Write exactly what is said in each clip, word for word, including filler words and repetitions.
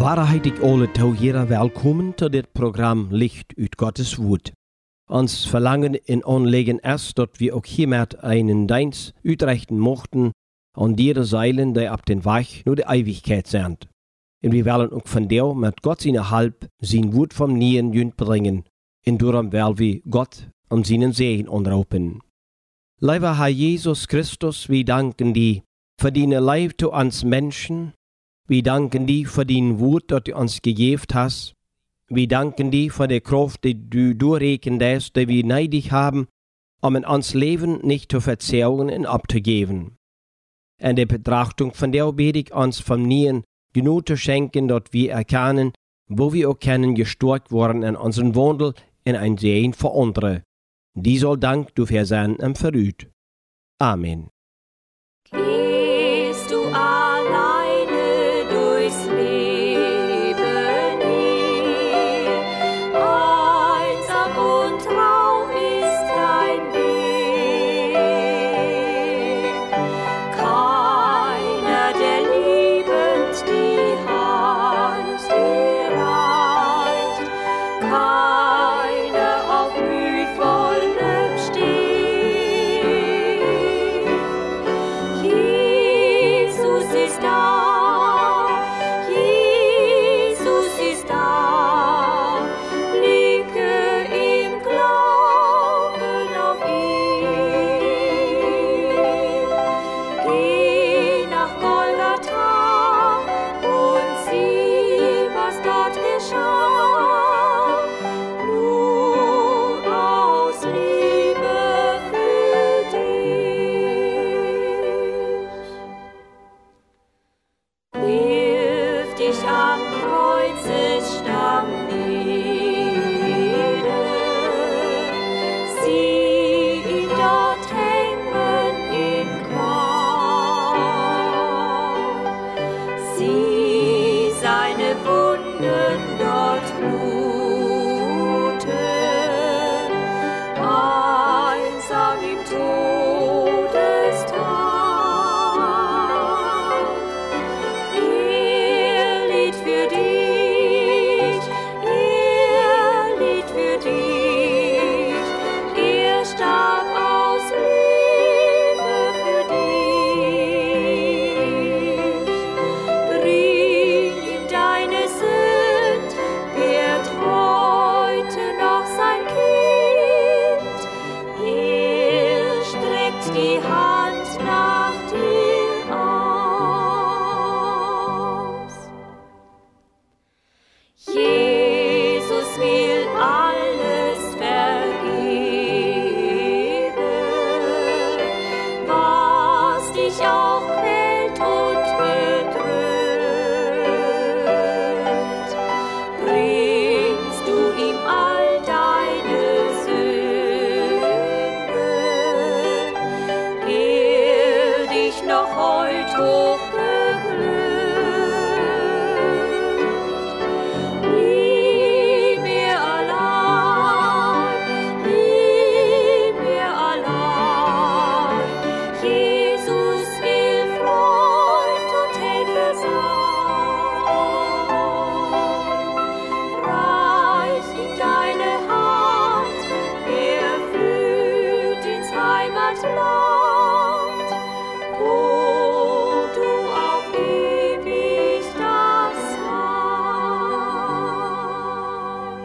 Waarachtig alle toegeren welkom tot dit programma Licht uit Gottes Woord. Ons verlangen en aanleggen is dat we ook hiermet einen dienst uitrichten mochten aan die zeilen die op den Weg naar de eeuwigheid zijn. En we willen ook van deel met God zijn hulp zijn woord van nieuwen junt brengen. En daarom willen we God om zijn zegen onderroepen. Lieve Herr Jesus Christus, we danken die voor deine Leib zu uns Menschen. We danken die voor dein Woord dat du ons gegeven hast. We danken die voor de Kraft, die du doorrekend hast, die we neidig haben, um in ons Leben nicht zu verzerren und abzugeben. En de betrachtung von der bete ich uns vom Nien genug zu schenken, dat wir erkennen, wo wir auch kennen gestärkt worden in unseren Wandel in ein Sehen für andere. Die soll Dank dafür sein und verrüht. Amen. Gehst du alleine durchs Leben hin, einsam und trau ist dein Weg. Keiner, der liebend die Hand dir reicht, keiner auf mühevollem Steg. Jesus ist da, Jesus ist da, blicke im Glauben auf ihn. Geh nach Golgatha und sieh, was dort geschah, nur aus Liebe für dich. Wirf dich am Kreuzesstamm nieder, sieh ihn dort hängen in Qual, sieh seine Wunden dort bluten, einsam im Todestal. Er litt für dich, er litt für dich, er starb aus Liebe für dich. Bring ihm deine Sünd, wird heute noch sein Kind. Er streckt die Hand nach dir aus. Jesus will alles vergeben, was dich auch quält und bedrückt. Bringst du ihm all deine Sünden, er dich noch heut hoch beglückt. Nie mehr allein, nie mehr allein. Jesus will Freund und Helfer sein. Reich ihm deine Hand, er führt ins Heimatland, wo du auf ewig darfst sein.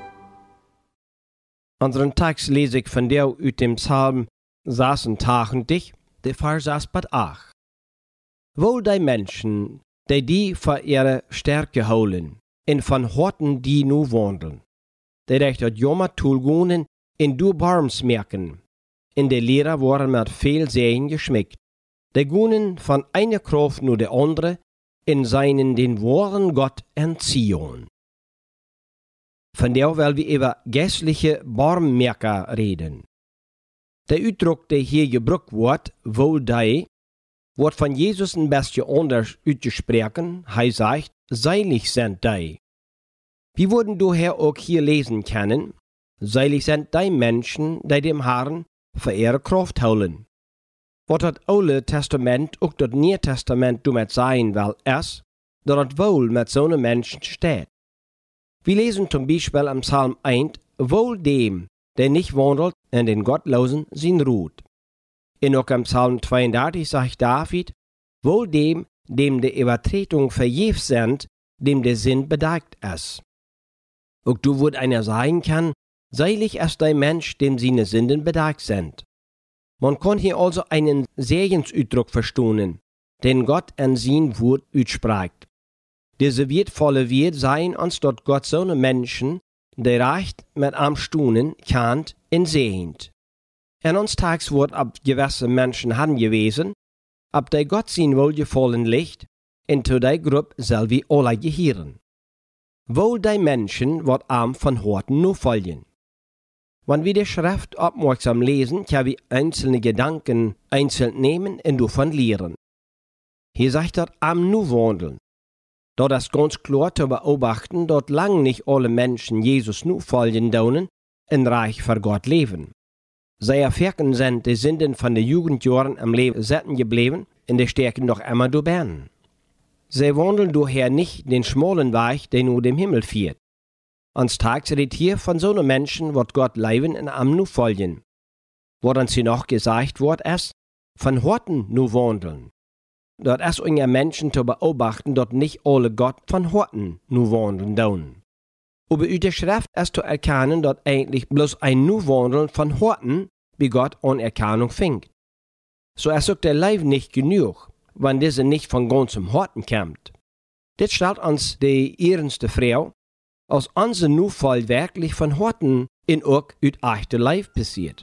Unseren Text lese ich von der uit dem Psalm sechsundachtzig, der Vers acht. Wohl die Menschen, die die für ihre Stärke holen, und von Horten die nu wandeln, die recht dat jammer toelgoenen en du barms merken, in de Lehrer worden met veel Segen geschmeckt. Die goenen von einer Kraft nur der andere, in seinen den wahren Gott entziehen. Von der will wir über geistliche Barmmerker reden. Der Ausdruck, der hier gebraucht wird, wohl die, wird von Jesus ein bisschen anders ausgesprochen. Er sagt, seilig sind die. Wir würden daher auch hier lesen können, seilig sind die Menschen, die dem Herrn für ihre Kraft holen. Was das Alte Testament auch das Neue Testament damit sein will, ist, dat het wohl mit so einem Menschen steht. Wir lesen zum Beispiel am Psalm eins, wohl dem, der nicht wandelt in den Gottlosen sin Ruht. Und auch am Psalm zweiunddreißig sagt David, wohl dem, dem die Übertretung verjährt sind, dem der Sinn bedeckt ist. Auch du würd einer sagen kann, seilig ist der Mensch, dem seine Sünden bedeckt sind. Man kann hier also einen Segensausdruck verstehen, den Gott an sein Wort ausspricht. Diese wertvolle wird sein, uns dort Gott so eine Menschen, der recht mit am Stunden kannt und sehend. En uns tags wird ab gewisse Menschen han gewesen, ab der Gott sein wohlgefallen Licht, und zu der Gruppe soll wir alle gehören. Wohl die Menschen wird am von Horten nur folgen. Wenn wir die Schrift aufmerksam lesen, können wir einzelne Gedanken einzeln nehmen und davon lehren. Hier sagt er am nur wandeln. Dort ist ganz klar zu beobachten, dort lang nicht alle Menschen Jesus nur folgen daunen und reich für Gott leben. Sehr Ferken sind die Sünden von den Jugendjahren am Leben sitzen geblieben und die stärken doch immer durch Bern. Sie wandeln daher nicht den schmalen Weg, der nur dem Himmel führt. Ans Tags redet hier von so einem Menschen, wird Gott leben und am nu folgen. Woran sie noch gesagt wird, ist, von Horten nu wandeln. Dort ist unter Menschen zu beobachten, dort nicht alle Gott von Horten nu wandeln daunen. Aber über die Schrift ist zu erkennen, dort eigentlich bloß ein nu wandeln von Horten, wie Gott Anerkennung fängt. So ist auch der Leib nicht genug, wenn diese nicht von ganzem Horten kommt. Das stellt uns die ehrenste Frau, als unser nu voll wirklich von Horten in auch ut echte Leib passiert.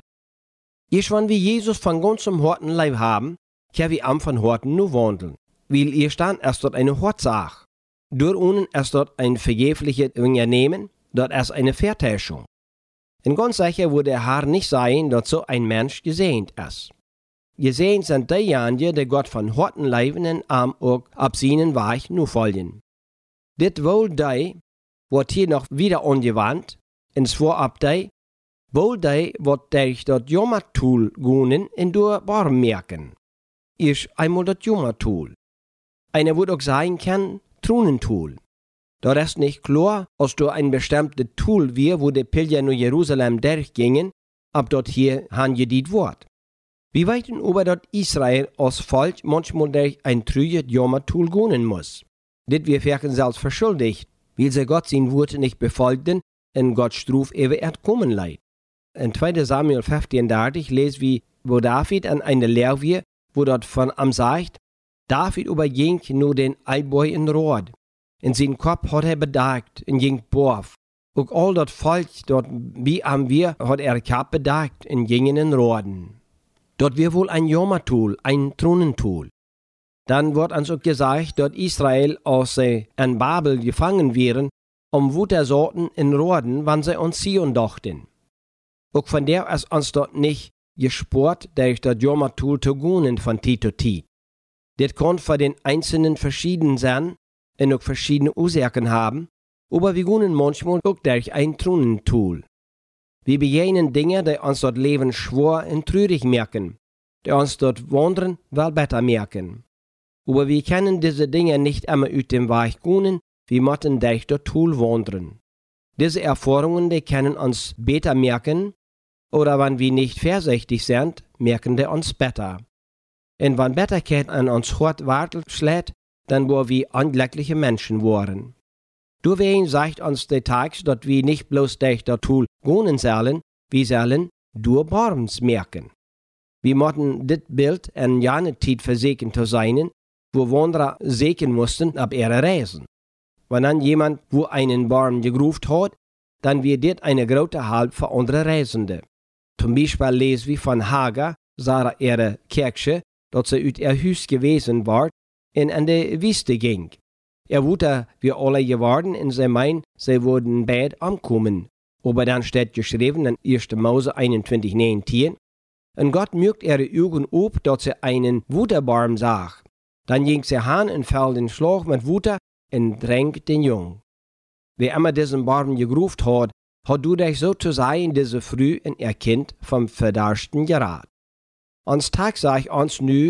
Erst wenn wir Jesus von ganzem Horten Leib haben, können wir am von Horten nu wandeln, weil ihr stand erst dort eine Hortsach. Durch ihnen ist dort ein vergebliche Unternehmen, dort ist eine Vertäuschung. Und ganz sicher würde der Herr nicht sein, dass so ein Mensch gesehnt ist. Gesehnt sind diejenigen, die Gott von Horten leben und am auch ab seinen Weg nu folgen. Dit wohl die, wird hier noch wieder angewandt, und zwar ab die, wohl die, wird durch das Jammertool gehen und durch Barm merken. Ist einmal das Jammertool. Einer würde auch sagen können, Trunentool. Da ist nicht klar, als du ein bestimmtes Tool wir, wo die Pilger nach Jerusalem durchgingen, ab dort hier handgediet wird. Wir weiten über das Israel als Volk manchmal durch ein trüges Jammertool gehen muss. Dit wir werden selbst verschuldigt, weil sie Gott sein Wort nicht befolgten und Gott Struf ewig kommen leid. In zweiter Samuel fünfzehn lesen wir, wo David an eine Lehrwehr, wo dort von am sagt, David überging nur den Eilboy in Rod. In seinen Kopf hat er bedagt und ging borf. Auch all das Volk dort wie am wir hat er Kopf bedagt und gingen in Roden. Dort wir wohl ein Jammertool, ein Thronentool. Dann wird uns auch gesagt, dass Israel aus sie an Babel gefangen wären, um Wuttersorten in Roden, wann sie uns Zion dachten. Auch von der ist uns dort nicht gespürt, durch das Jammertool zu gehen von Tit zu Tit. Das kann für den Einzelnen verschieden sein und auch verschiedene Ursachen haben, aber wir gehen manchmal auch durch ein Thronentool. Wir begegnen Dinge, die uns dort Leben schwer und traurig merken, die uns dort wandern, weil besser merken. Aber wir können diese Dinge nicht immer aus dem Weg gehen, wir müssen durch das Tool wandern. Diese Erfahrungen, die können uns besser merken, oder wenn wir nicht vorsichtig sind, merken die uns besser. Und wenn Bitterkeit an uns hart Wartel schlägt, dann wo wir unglückliche Menschen waren. Deswegen sagt uns der Text, dass wir nicht bloß durch das Tool gehen sollen, wir sollen durch Barms merken. Wir müssen das Bild in jene Zeit verseken zu sein, wo Wanderer seken mussten ab ihrer Reisen. Wenn dann jemand wo einen Barm gegruft hat, dann wird das eine große Hilfe für andere Reisende. Zum Beispiel lesen wir von Hagar, Sarah ihre Kirche, dass sie aus ihr Haus gewesen war und in die Wüste ging. Er wurde wie alle geworden und sie meint, sie würden bald ankommen. Aber dann steht geschrieben in erster Mose einundzwanzig neunzehn, und Gott mögt ihre Augen auf, dass sie einen Wutterbaum sah. Dann ging sie hin und fällt den Schlag mit Wutter und drängt den Jungen. Wer immer diesen Baum gegruft hat, hat du dich so zu sein, diese früh in ihr Kind vom Verdarschten Gerät. Ans Tag sag ich uns nu,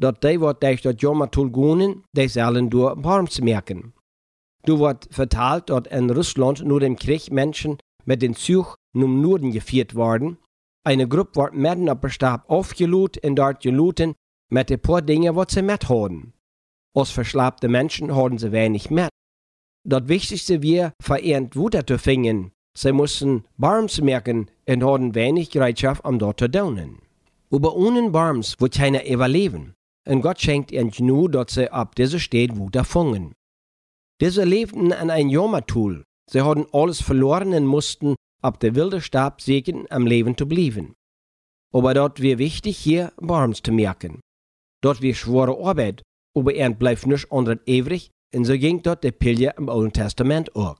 dat die wat durch dat Jomatul goenen, die sollen door Barms merken. Du wordt verteld dat in Russland nur dem Krieg Menschen mit den Zug zum Norden geführt worden. Eine Gruppe wordt mitten op der Stab aufgelut en dort geluten mit de paar Dinge, wat sie mit hadden. Als verslapte Menschen hadden sie wenig mit. Das Wichtigste wir verehrt Wutter zu fingen. Sie mussten Barms merken und hadden wenig Bereitschaft, um dort zu daunen. Aber ohne Barms wird keiner überleben. Und Gott schenkt ihnen genug, dass sie ab dieser Stadt Wutter fangen. Diese lebten an ein Jomatul. Sie hadden alles verloren und mussten ab der wilde Stab sägen, am Leben zu bleiben. Aber dort wir wichtig, hier Barms zu merken. Dort wir schwere Arbeit, aber er bleibt nicht unter ewig, und so ging dort der Pilger im Alten Testament auch.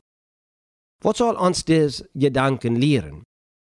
Was soll uns des Gedanken lehren?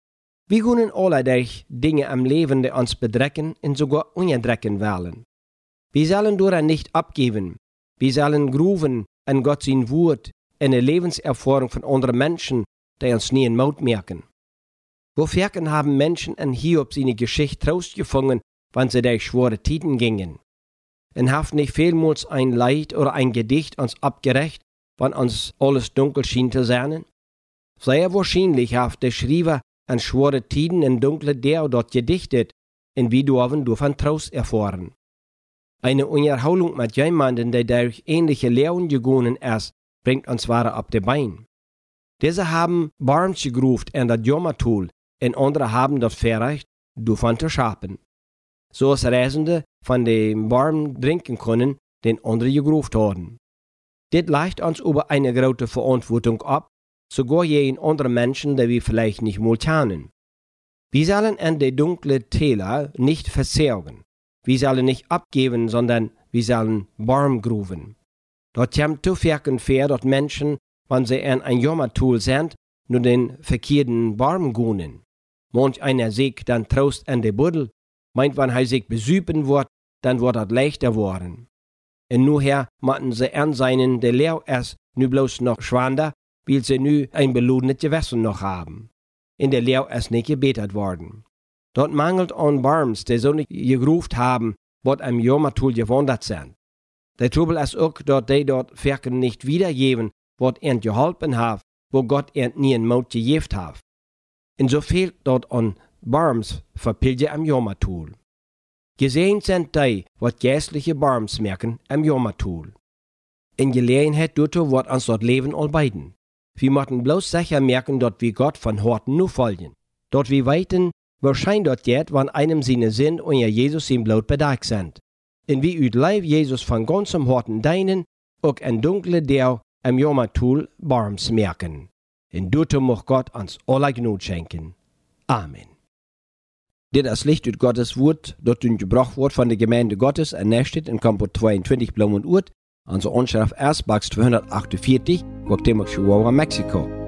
Wir können allerlei Dinge am Leben, die uns bedrecken und sogar unterdrecken wollen. Wir sollen daran nicht abgeben. Wir sollen gruven an Gott sein Wort, eine Lebenserfahrung von anderen Menschen, die uns nie in Maut merken. Wofür haben Menschen an Hiob seine Geschichte Trost gefunden, wenn sie durch schwere Tiden gingen? Und hat nicht vielmals ein Leid oder ein Gedicht uns abgerecht, wenn uns alles dunkel schien zu sein? Sehr wahrscheinlich hat der Schreiber an schwere Tiden in dunkle der dort gedichtet, und wir dürfen davon Trost erfahren. Eine Unterhaltung mit jemandem, der durch ähnliche Lehren gegangen ist, bringt uns wahre ab der Bein. Diese haben Barms gegruft an das Jomatul, und andere haben das Verrecht, davon zu schapen. So als Reisende von dem Barm trinken können, den andere gegruft haben. Das leicht uns über eine große Verantwortung ab, sogar jeden anderen Menschen, die wir vielleicht nicht mal kennen. Wir sollen an die dunklen Täler nicht versorgen. Wir sollen nicht abgeben, sondern wir sollen Barm gruven. Dort kommt zu viel fair, dass Menschen, wenn sie an ein Jomatul sind, nur den verkehrten Barm gunen. Manch einer sagt dann Trost an der Buddel, meint, wenn er sich besüben wird, dann wird das leichter worden. Und nuher machten sie an seinen, der Leo erst nu bloß noch schwander, weil sie nu ein belodenes Gewässer noch haben. In der Leo ist nicht gebetet worden. Dort mangelt an Barms, die so nicht gegruft haben, wat am Jomatul gewandert sind. Der Trouble ist auch, dass die dort Ferken nicht wiedergeben, wat ihnen geholfen hat, wo Gott ihnen nie in Maut gegeben hat. Und so fehlt dort an Barms für Pilger am Jomatul. Gesehen sind die, wat geistliche Barms merken am Jomatul. In Gelegenheit dazu wird uns dort Leben all beiden. Wir möchten bloß sicher merken, dass wir Gott von Horten nur folgen. Dort wir weiten, wahrscheinlich dort geht, wann einem seine Sinn und ja Jesus sein Blut bedeckt sind. Und wie üt Leib Jesus von ganzem Horten deinen, auch ein dunkle der am Jomatul Barms merken. Und dazu muss Gott uns alle Gnade schenken. Amen. Dit ist Licht ut Gottes Wort, dort un gebracht wird von der Gemeinde Gottes, ernestet in Campo zweiundzwanzig Blum und Urt, an so Anschrift Ersbachs zweihundertachtundvierzig, Guatemala, Chihuahua, Mexiko.